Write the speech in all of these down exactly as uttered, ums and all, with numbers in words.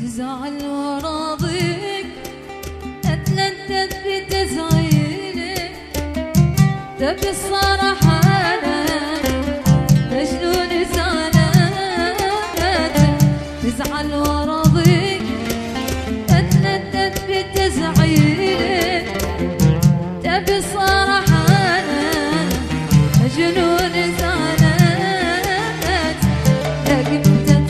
تزعل وراضيك اتلذذ بتزعيلك تبي الصراحة انا مجنون زعلانك تزعل وراضيك اتلذذ بتزعيلك تبي الصراحة انا مجنون زعلانك لكن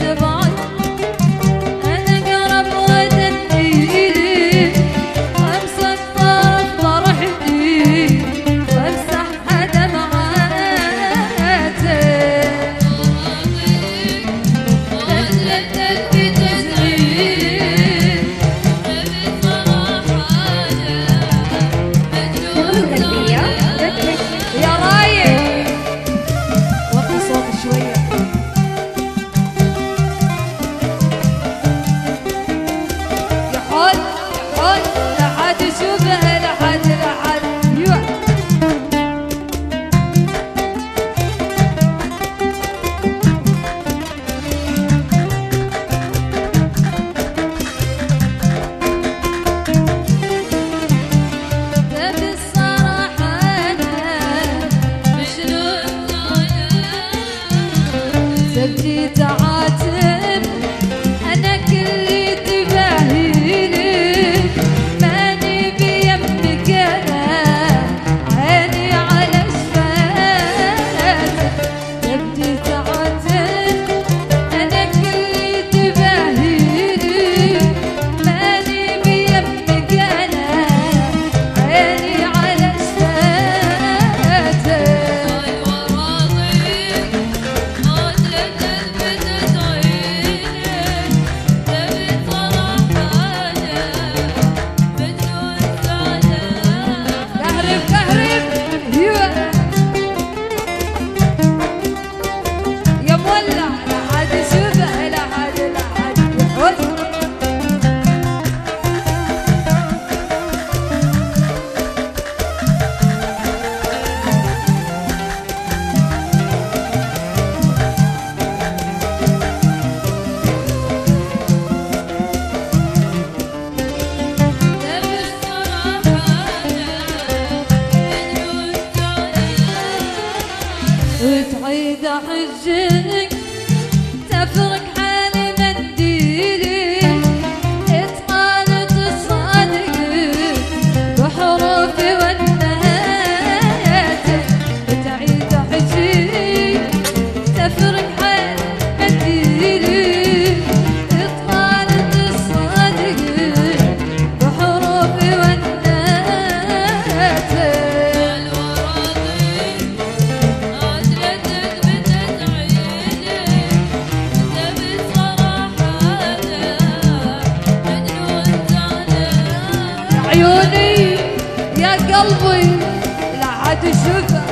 تبدي تعاتب أنا كل تباهيلي ماني بيمك أنا عيني على شفاتك تبدي تعاتب أنا كل تباهيلي ماني بيمك أنا عيني على شفاتك وتعيد حجك تفرق حالي منديلي اتقالت الصادق بحروفي والنهايات وتعيد حجك تفرق حالي منديلي اتقالت الصادق بحروفي والنهايات عيوني يا قلبي لا عاد اشوف